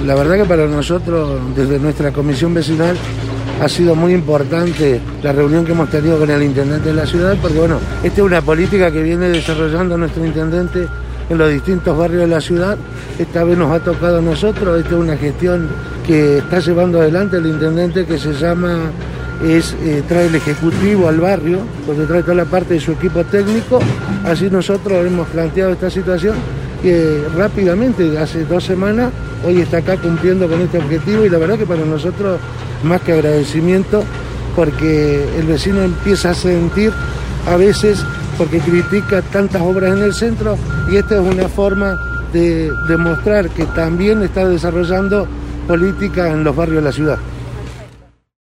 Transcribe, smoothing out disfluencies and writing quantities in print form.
La verdad que para nosotros, desde nuestra comisión vecinal, ha sido muy importante la reunión que hemos tenido con el intendente de la ciudad, porque bueno, esta es una política que viene desarrollando nuestro intendente en los distintos barrios de la ciudad. Esta vez nos ha tocado a nosotros. Esta es una gestión que está llevando adelante el intendente, que se llama, trae el ejecutivo al barrio, porque trae toda la parte de su equipo técnico. Así nosotros hemos planteado esta situación que rápidamente, hace 2 semanas, hoy está acá cumpliendo con este objetivo, y la verdad que para nosotros más que agradecimiento, porque el vecino empieza a sentir a veces, porque critica tantas obras en el centro, y esta es una forma de demostrar que también está desarrollando política en los barrios de la ciudad.